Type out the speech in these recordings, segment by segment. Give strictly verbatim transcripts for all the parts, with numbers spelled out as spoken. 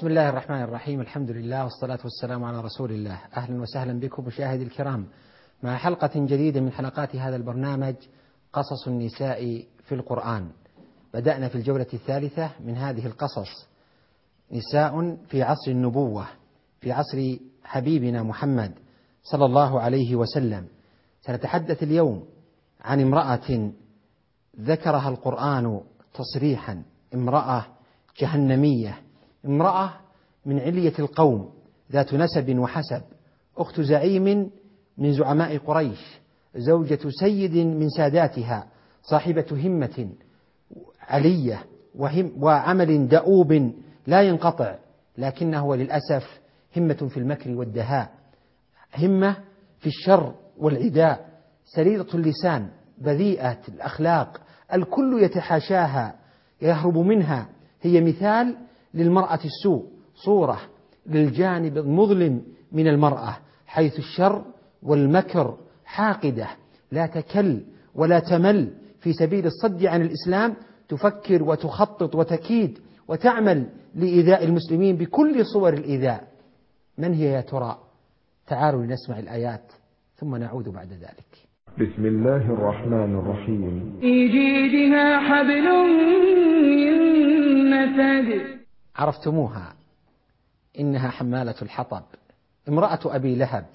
بسم الله الرحمن الرحيم. الحمد لله والصلاة والسلام على رسول الله. أهلا وسهلا بكم مشاهدي الكرام مع حلقة جديدة من حلقات هذا البرنامج قصص النساء في القرآن. بدأنا في الجولة الثالثة من هذه القصص، نساء في عصر النبوة، في عصر حبيبنا محمد صلى الله عليه وسلم. سنتحدث اليوم عن امرأة ذكرها القرآن تصريحا، امرأة جهنمية، امرأة من علية القوم، ذات نسب وحسب، أخت زعيم من زعماء قريش، زوجة سيد من ساداتها، صاحبة همة علية وهم وعمل دؤوب لا ينقطع، لكنه للأسف همة في المكر والدهاء، همة في الشر والعداء، سريرة اللسان، بذيئة الأخلاق، الكل يتحاشاها يهرب منها. هي مثال للمرأة السوء، صورة للجانب المظلم من المرأة، حيث الشر والمكر حاقدة، لا تكل ولا تمل في سبيل الصد عن الإسلام، تفكر وتخطط وتكيد وتعمل لإيذاء المسلمين بكل صور الإيذاء. من هي يا ترى؟ تعالوا لنسمع الآيات ثم نعود بعد ذلك. بسم الله الرحمن الرحيم. في جيدها حبل من مسد. عرفتموها، إنها حمالة الحطب، امرأة أبي لهب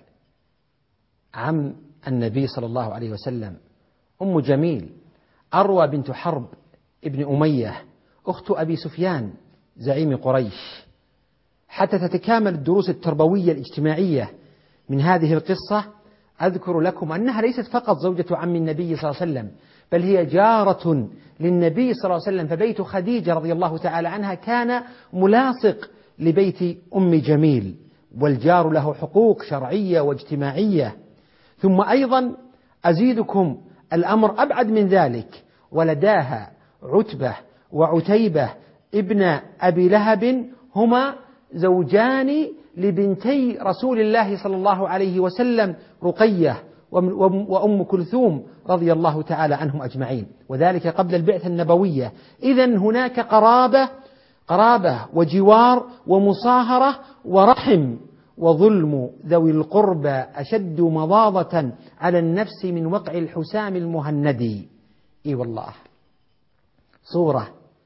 عم النبي صلى الله عليه وسلم، أم جميل، أروى بنت حرب ابن أمية، أخت أبي سفيان زعيم قريش. حتى تتكامل الدروس التربوية الاجتماعية من هذه القصة، أذكر لكم أنها ليست فقط زوجة عم النبي صلى الله عليه وسلم، بل هي جارة للنبي صلى الله عليه وسلم، فبيت خديجة رضي الله تعالى عنها كان ملاصق لبيت أم جميل، والجار له حقوق شرعية واجتماعية. ثم أيضا أزيدكم الأمر أبعد من ذلك، ولداها عتبة وعتيبة ابن أبي لهب، هما زوجان لبنتي رسول الله صلى الله عليه وسلم، رقية وأم كلثوم رضي الله تعالى عنهم أجمعين، وذلك قبل البعثة النبوية. إذن هناك قرابة قرابة وجوار ومصاهرة ورحم، وظلم ذوي القربى أشد مضاضة على النفس من وقع الحسام المهندي. إي والله، صورة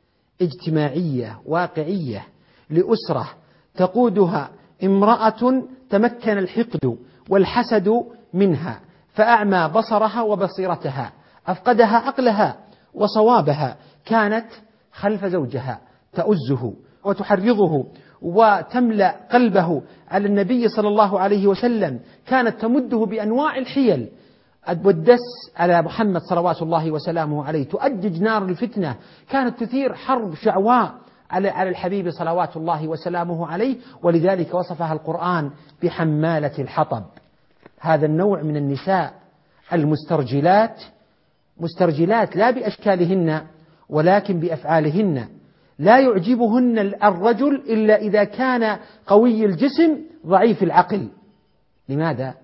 اجتماعية واقعية لأسرة تقودها امرأة تمكن الحقد والحسد منها، فأعمى بصرها وبصيرتها، أفقدها عقلها وصوابها، كانت خلف زوجها تؤزه وتحرضه وتملأ قلبه على النبي صلى الله عليه وسلم، كانت تمده بأنواع الحيل والدس على محمد صلوات الله وسلامه عليه، تؤجج نار الفتنة، كانت تثير حرب شعواء على على الحبيب صلوات الله وسلامه عليه، ولذلك وصفها القرآن بحمالة الحطب. هذا النوع من النساء المسترجلات، مسترجلات لا بأشكالهن ولكن بأفعالهن، لا يعجبهن الرجل إلا إذا كان قوي الجسم ضعيف العقل. لماذا؟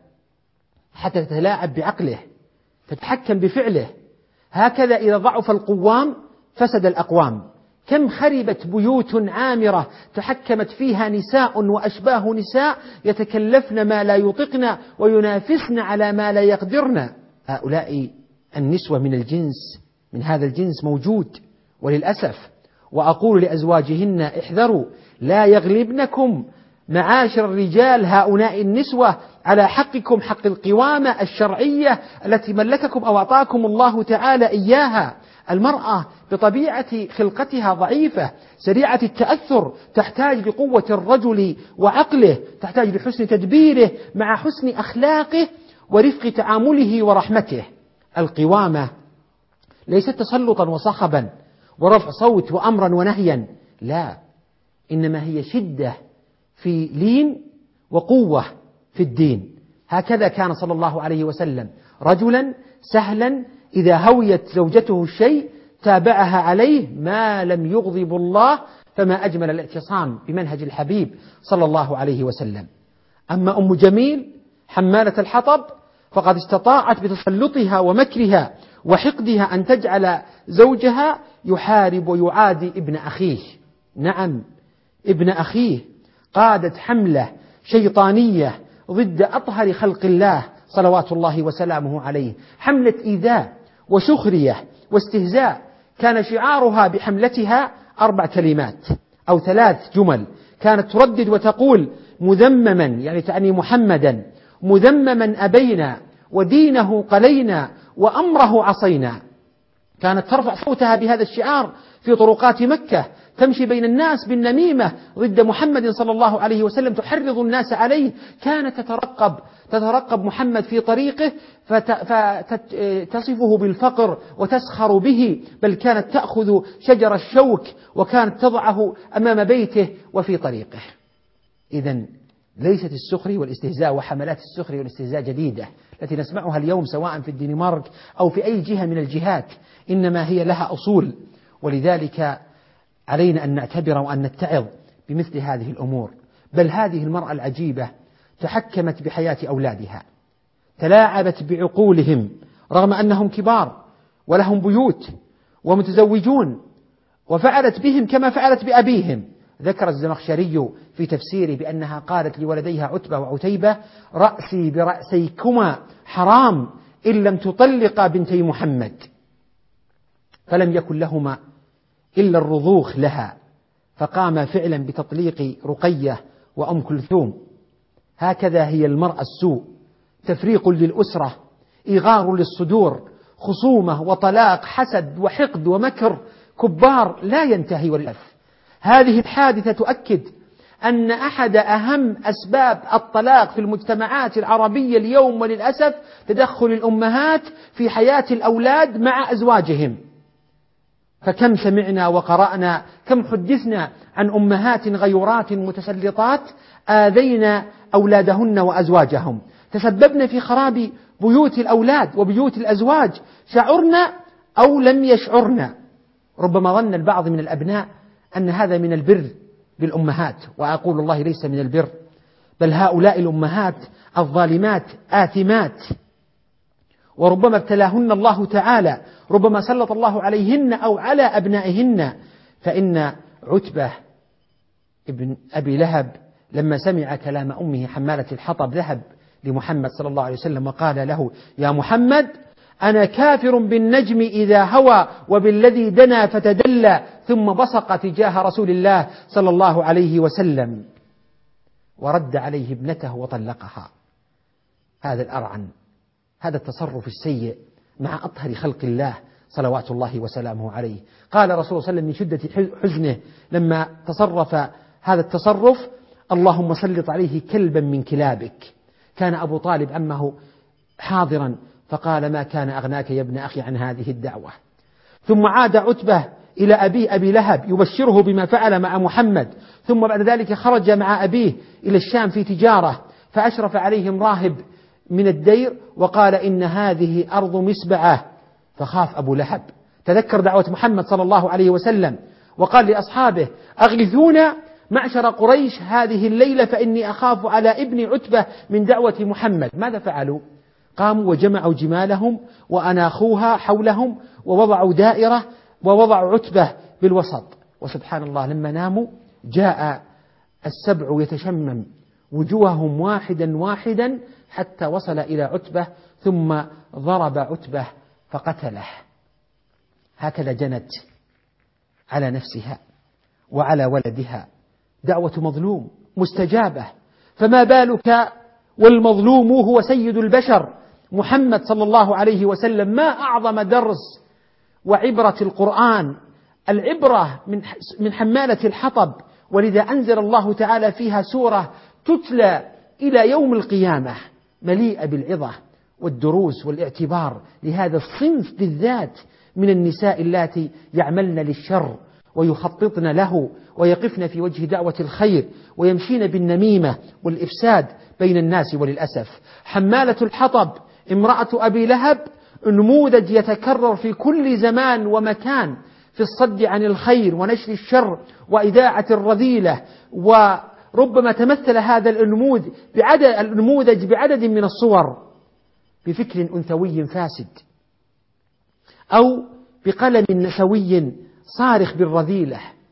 حتى تتلاعب بعقله، تتحكم بفعله. هكذا إذا ضعف القوام فسد الأقوام. كم خربت بيوت عامرة تحكمت فيها نساء وأشباه نساء يتكلفن ما لا يطقن وينافسن على ما لا يقدرن. هؤلاء النسوة من الجنس من هذا الجنس موجود وللأسف. وأقول لأزواجهن احذروا لا يغلبنكم معاشر الرجال هؤلاء النسوة على حقكم، حق القوامة الشرعية التي ملككم أو أعطاكم الله تعالى إياها. المرأة بطبيعة خلقتها ضعيفة سريعة التأثر، تحتاج لقوة الرجل وعقله، تحتاج لحسن تدبيره مع حسن أخلاقه ورفق تعامله ورحمته. القوامة ليست تسلطا وصخبا ورفع صوت وأمرا ونهيا، لا، إنما هي شدة في لين وقوة في الدين. هكذا كان صلى الله عليه وسلم، رجلا سهلا إذا هويت زوجته الشيء تابعها عليه ما لم يغضب الله، فما أجمل الاعتصام بمنهج الحبيب صلى الله عليه وسلم. أما أم جميل حمالة الحطب فقد استطاعت بتسلطها ومكرها وحقدها أن تجعل زوجها يحارب ويعادي ابن أخيه. نعم، ابن أخيه قادت حملة شيطانية ضد أطهر خلق الله صلوات الله وسلامه عليه، حملة إيذاء وسخرية واستهزاء، كان شعارها بحملتها أربع كلمات أو ثلاث جمل، كانت تردد وتقول: مذمما، يعني تعني محمدا، مذمما أبينا ودينه قلينا وأمره عصينا. كانت ترفع صوتها بهذا الشعار في طرقات مكة، تمشي بين الناس بالنميمة ضد محمد صلى الله عليه وسلم، تحرض الناس عليه. كانت تترقب تترقب محمد في طريقه فتصفه بالفقر وتسخر به، بل كانت تأخذ شجر الشوك وكانت تضعه أمام بيته وفي طريقه. إذن ليست السخرية والاستهزاء وحملات السخرية والاستهزاء جديدة التي نسمعها اليوم سواء في الدنمارك أو في أي جهة من الجهات، إنما هي لها أصول. ولذلك علينا أن نعتبر وأن نتعظ بمثل هذه الأمور. بل هذه المرأة العجيبة تحكمت بحياة أولادها، تلاعبت بعقولهم رغم أنهم كبار ولهم بيوت ومتزوجون، وفعلت بهم كما فعلت بأبيهم. ذكر الزمخشري في تفسيره بأنها قالت لولديها عتبة وعتيبة: رأسي برأسيكما حرام إن لم تطلقا بنتي محمد. فلم يكن لهما إلا الرضوخ لها، فقام فعلا بتطليق رقية وأم كلثوم. هكذا هي المرأة السوء، تفريق للأسرة، إغار للصدور، خصومة وطلاق، حسد وحقد ومكر كبار لا ينتهي والأف. هذه الحادثة تؤكد أن أحد أهم أسباب الطلاق في المجتمعات العربية اليوم وللأسف تدخل الأمهات في حياة الأولاد مع أزواجهم. فكم سمعنا وقرأنا، كم حدثنا عن أمهات غيورات متسلطات آذين أولادهن وأزواجهم، تسببن في خراب بيوت الأولاد وبيوت الأزواج، شعرنا أو لم يشعرنا. ربما ظن البعض من الأبناء أن هذا من البر بالأمهات، وأقول الله ليس من البر، بل هؤلاء الأمهات الظالمات آثمات، وربما ابتلاهن الله تعالى، ربما سلط الله عليهن أو على أبنائهن. فإن عتبة ابن أبي لهب لما سمع كلام أمه حمالة الحطب ذهب لمحمد صلى الله عليه وسلم وقال له: يا محمد، أنا كافر بالنجم إذا هوى وبالذي دنا فتدلى، ثم بصق تجاه رسول الله صلى الله عليه وسلم ورد عليه ابنته وطلقها. هذا الأرعن، هذا التصرف السيء مع أطهر خلق الله صلوات الله وسلامه عليه. قال رسول الله صلى الله عليه وسلم من شدة حزنه لما تصرف هذا التصرف: اللهم سلط عليه كلبا من كلابك. كان أبو طالب عمه حاضرا فقال: ما كان أغناك يا ابن أخي عن هذه الدعوة. ثم عاد عتبة إلى أبي أبي لهب يبشره بما فعل مع محمد، ثم بعد ذلك خرج مع أبيه إلى الشام في تجارة، فأشرف عليهم راهب من الدير وقال: إن هذه أرض مسبعة. فخاف أبو لهب، تذكر دعوة محمد صلى الله عليه وسلم وقال لأصحابه: أغثونا معشر قريش هذه الليلة فإني أخاف على ابن عتبة من دعوة محمد. ماذا فعلوا؟ قاموا وجمعوا جمالهم وأناخوها حولهم ووضعوا دائرة ووضعوا عتبة بالوسط. وسبحان الله لما ناموا جاء السبع يتشمم وجوههم واحدا واحدا حتى وصل إلى عتبة، ثم ضرب عتبة فقتله. هكذا جنت على نفسها وعلى ولدها. دعوة مظلوم مستجابة، فما بالك والمظلوم هو سيد البشر محمد صلى الله عليه وسلم. ما أعظم درس وعبرة القرآن، العبرة من من حمالة الحطب، ولذا أنزل الله تعالى فيها سورة تتلى إلى يوم القيامة مليئة بالعظة والدروس والاعتبار لهذا الصنف بالذات من النساء اللاتي يعملن للشر ويخططن له ويقفن في وجه دعوة الخير ويمشين بالنميمة والإفساد بين الناس. وللأسف حمالة الحطب امرأة أبي لهب نموذج يتكرر في كل زمان ومكان في الصد عن الخير ونشر الشر وإذاعة الرذيلة. وربما تمثل هذا النموذج بعدد, النموذج بعدد من الصور بفكر أنثوي فاسد، أو بقلم نسوي صارخ بالرذيلة،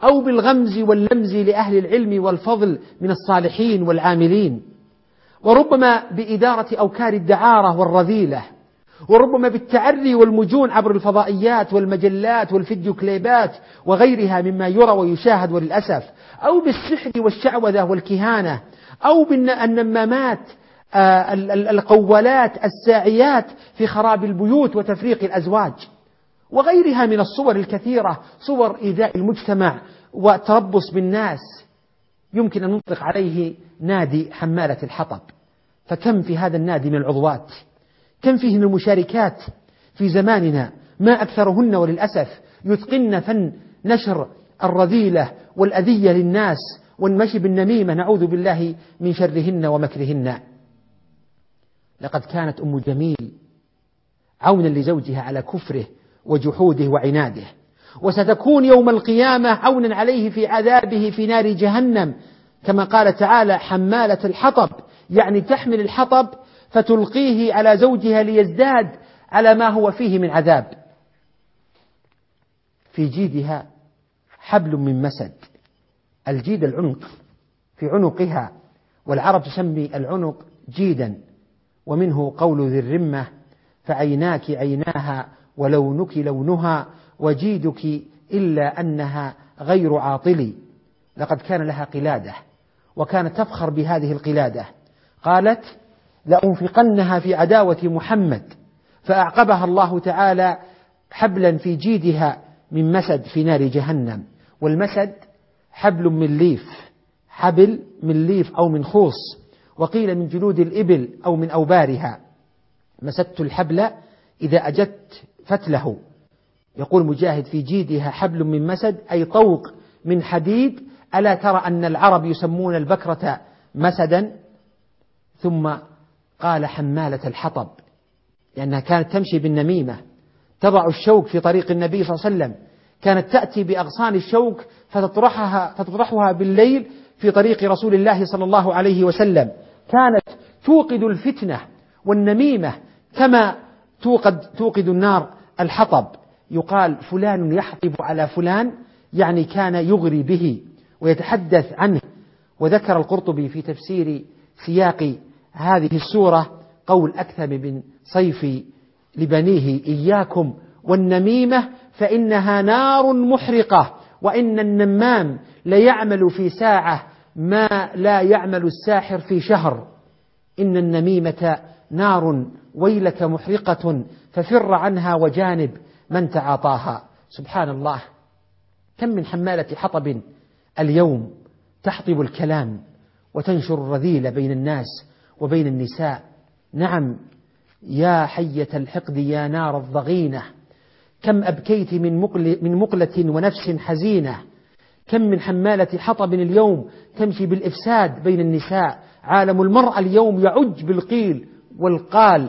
أو بالغمز واللمز لأهل العلم والفضل من الصالحين والعاملين، وربما بإدارة أوكار الدعارة والرذيلة، وربما بالتعري والمجون عبر الفضائيات والمجلات والفيديو كليبات وغيرها مما يرى ويشاهد وللأسف، أو بالسحر والشعوذة والكهانة، أو بالنمامات القولات الساعيات في خراب البيوت وتفريق الأزواج، وغيرها من الصور الكثيرة، صور إيذاء المجتمع وتربص بالناس. يمكن أن نطلق عليه نادي حمالة الحطب، فكم في هذا النادي من العضوات، كم فيه من المشاركات في زماننا، ما أكثرهن وللأسف يتقن فن نشر الرذيلة والأذية للناس والمشي بالنميمة، نعوذ بالله من شرهن ومكرهن. لقد كانت أم جميل عونا لزوجها على كفره وجحوده وعناده، وستكون يوم القيامة عونا عليه في عذابه في نار جهنم، كما قال تعالى حمالة الحطب، يعني تحمل الحطب فتلقيه على زوجها ليزداد على ما هو فيه من عذاب. في جيدها حبل من مسد، الجيد العنق، في عنقها، والعرب تسمي العنق جيدا، ومنه قول ذي الرمة فعيناك عيناها ولونك لونها وجيدك إلا أنها غير عاطل. لقد كان لها قلادة وكانت تفخر بهذه القلادة، قالت لأنفقنها في عداوة محمد، فأعقبها الله تعالى حبلا في جيدها من مسد في نار جهنم. والمسد حبل من ليف، حبل من ليف أو من خوص، وقيل من جلود الإبل أو من أوبارها. مسدت الحبل إذا أجدت فتله. يقول مجاهد في جيدها حبل من مسد أي طوق من حديد. ألا ترى أن العرب يسمون البكرة مسدا؟ ثم قال حمالة الحطب لأنها كانت تمشي بالنميمة، تضع الشوك في طريق النبي صلى الله عليه وسلم، كانت تأتي بأغصان الشوك فتطرحها, فتطرحها بالليل في طريق رسول الله صلى الله عليه وسلم. كانت توقد الفتنة والنميمة كما توقد, توقد النار الحطب. يقال فلان يحطب على فلان، يعني كان يغري به ويتحدث عنه. وذكر القرطبي في تفسير سياق هذه السورة قول أكثم بن صيفي لبنيه إياكم والنميمة فإنها نار محرقة، وإن النمام ليعمل في ساعة ما لا يعمل الساحر في شهر. إن النميمة نار ويلك محرقة ففر عنها وجانب من تعاطاها. سبحان الله، كم من حمالة حطب اليوم تحطب الكلام وتنشر الرذيل بين الناس وبين النساء. نعم يا حية الحقد يا نار الضغينة، كم أبكيت من مقل من مقلة ونفس حزينة. كم من حمالة حطب اليوم تمشي بالإفساد بين النساء. عالم المرأة اليوم يعج بالقيل والقال،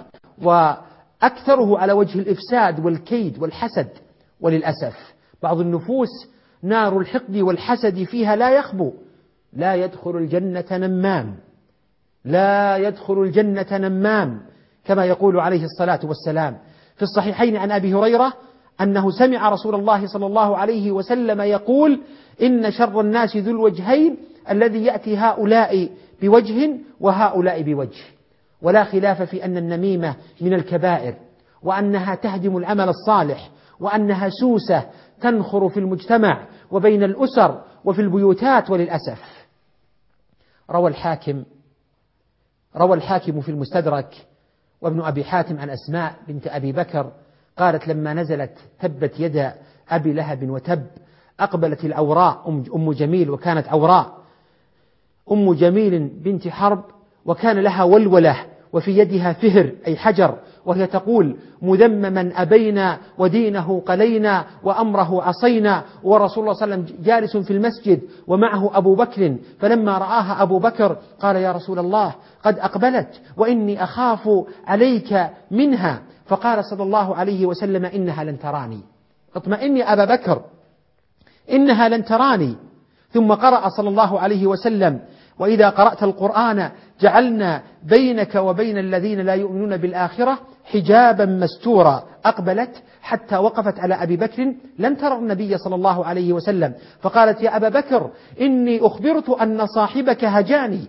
وأكثره على وجه الإفساد والكيد والحسد. وللأسف بعض النفوس نار الحقد والحسد فيها لا يخبو. لا يدخل الجنة نمام، لا يدخل الجنة نمام، كما يقول عليه الصلاة والسلام في الصحيحين عن أبي هريرة أنه سمع رسول الله صلى الله عليه وسلم يقول إن شر الناس ذو الوجهين الذي يأتي هؤلاء بوجه وهؤلاء بوجه. ولا خلاف في أن النميمة من الكبائر، وأنها تهدم العمل الصالح، وأنها سوسة تنخر في المجتمع وبين الأسر وفي البيوتات. وللأسف روى الحاكم روى الحاكم في المستدرك وابن أبي حاتم عن أسماء بنت أبي بكر قالت لما نزلت تبت يد أبي لهب وتب أقبلت العوراء أم جميل، وكانت عوراء أم جميل بنت حرب، وكان لها ولولة وفي يدها فهر أي حجر، وهي تقول مذمما أبينا ودينه قلينا وأمره عصينا. ورسول الله صلى الله عليه وسلم جالس في المسجد ومعه أبو بكر، فلما رآها أبو بكر قال يا رسول الله قد أقبلت وإني أخاف عليك منها. فقال صلى الله عليه وسلم إنها لن تراني، اطمئني أبا بكر إنها لن تراني. ثم قرأ صلى الله عليه وسلم وإذا قرأت القرآن جعلنا بينك وبين الذين لا يؤمنون بالآخرة حجابا مستورا. أقبلت حتى وقفت على أبي بكر لم ترى النبي صلى الله عليه وسلم، فقالت: يا أبا بكر إني أخبرت أن صاحبك هجاني.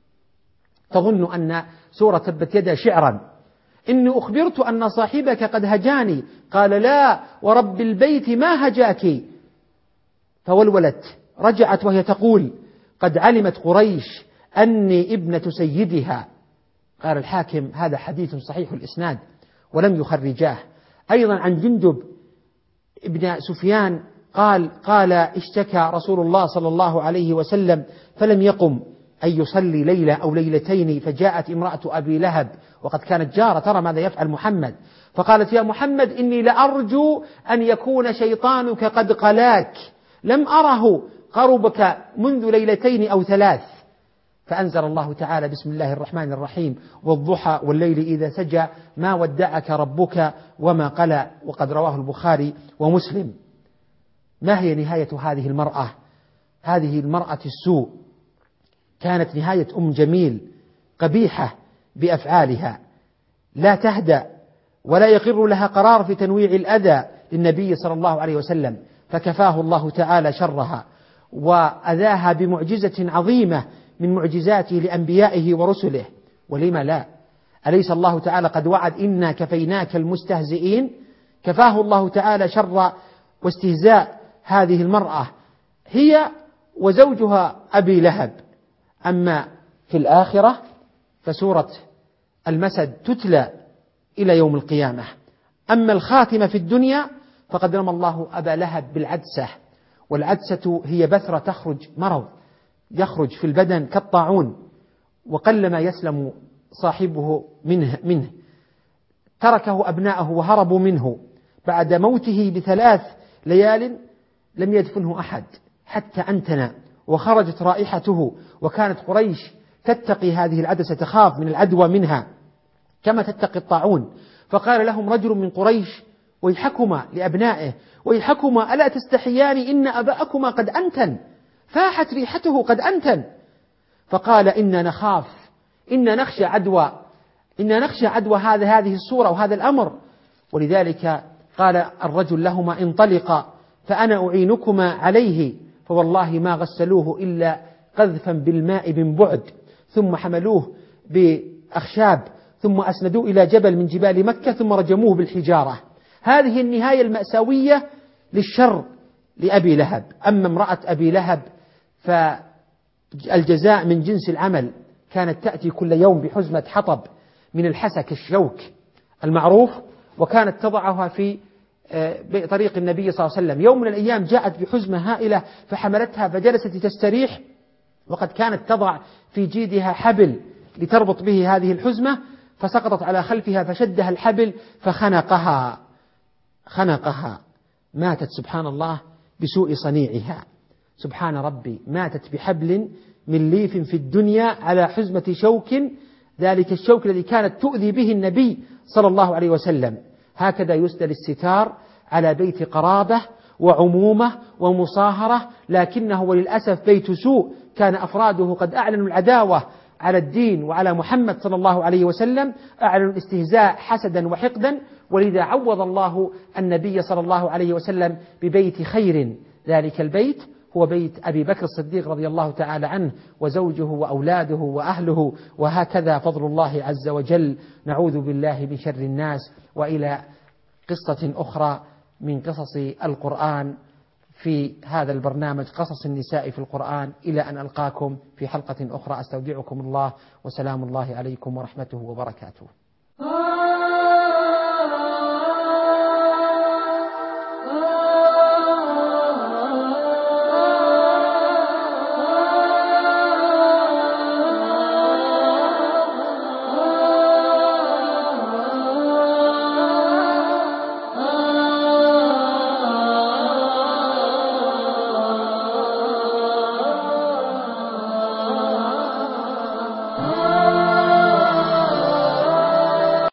تظن أن سورة تبت يدا شعرا. إني أخبرت أن صاحبك قد هجاني. قال: لا ورب البيت ما هجاك. فولولت، رجعت وهي تقول: قد علمت قريش أني ابنة سيدها. قال الحاكم: هذا حديث صحيح الإسناد ولم يخرجاه. أيضا عن جندب ابن سفيان قال قال اشتكى رسول الله صلى الله عليه وسلم فلم يقم أن يصلي ليلة أو ليلتين، فجاءت امرأة أبي لهب وقد كانت جارة ترى ماذا يفعل محمد، فقالت: يا محمد إني لأرجو أن يكون شيطانك قد قلاك، لم أره قربك منذ ليلتين أو ثلاث. فأنزل الله تعالى: بسم الله الرحمن الرحيم، والضحى والليل إذا سجى ما ودعك ربك وما قلى. وقد رواه البخاري ومسلم. ما هي نهاية هذه المرأة؟ هذه المرأة السوء كانت نهاية أم جميل قبيحة بأفعالها، لا تهدأ ولا يقر لها قرار في تنويع الأذى للنبي صلى الله عليه وسلم، فكفاه الله تعالى شرها وأذاها بمعجزة عظيمة من معجزاته لأنبيائه ورسله. ولما لا؟ أليس الله تعالى قد وعد: إنا كفيناك المستهزئين؟ كفاه الله تعالى شر واستهزاء هذه المرأة هي وزوجها أبي لهب. أما في الآخرة فسورة المسد تتلى إلى يوم القيامة. أما الخاتمة في الدنيا فقد رمى الله أبا لهب بالعدسة، والعدسة هي بثرة تخرج مرض يخرج في البدن كالطاعون، وقلما يسلم صاحبه منه, منه تركه أبناءه وهربوا منه. بعد موته بثلاث ليال لم يدفنه أحد حتى أنتن وخرجت رائحته، وكانت قريش تتقي هذه العدسة، تخاف من العدوى منها كما تتقي الطاعون. فقال لهم رجل من قريش: ويحكما لأبنائه: ويحكما ألا تستحيان إن أباءكما قد أنتن، فاحت ريحته قد أنتن. فقال: إنا نخاف، إنا نخشى عدوى، إنا نخشى عدوى هذا هذه الصورة وهذا الأمر. ولذلك قال الرجل لهما: انطلقا فأنا أعينكما عليه. فوالله ما غسلوه إلا قذفا بالماء من بعد، ثم حملوه بأخشاب، ثم أسندوه إلى جبل من جبال مكة، ثم رجموه بالحجارة. هذه النهاية المأساوية للشر لأبي لهب. أما امرأة أبي لهب فالجزاء من جنس العمل، كانت تأتي كل يوم بحزمة حطب من الحسك الشوك المعروف، وكانت تضعها في بطريق النبي صلى الله عليه وسلم. يوم من الأيام جاءت بحزمة هائلة فحملتها فجلست تستريح، وقد كانت تضع في جيدها حبل لتربط به هذه الحزمة، فسقطت على خلفها فشدها الحبل فخنقها خنقها ماتت سبحان الله بسوء صنيعها. سبحان ربي، ماتت بحبل من ليف في الدنيا على حزمة شوك، ذلك الشوك الذي كانت تؤذي به النبي صلى الله عليه وسلم. هكذا يسدل الستار على بيت قرابة وعمومة ومصاهرة، لكنه وللأسف بيت سوء، كان أفراده قد أعلنوا العداوة على الدين وعلى محمد صلى الله عليه وسلم، أعلنوا الاستهزاء حسدا وحقدا. ولذا عوض الله النبي صلى الله عليه وسلم ببيت خير، ذلك البيت هو بيت أبي بكر الصديق رضي الله تعالى عنه وزوجه وأولاده وأهله. وهكذا فضل الله عز وجل. نعوذ بالله من شر الناس. وإلى قصة أخرى من قصص القرآن في هذا البرنامج، قصص النساء في القرآن. إلى أن ألقاكم في حلقة أخرى، أستودعكم الله، وسلام الله عليكم ورحمته وبركاته.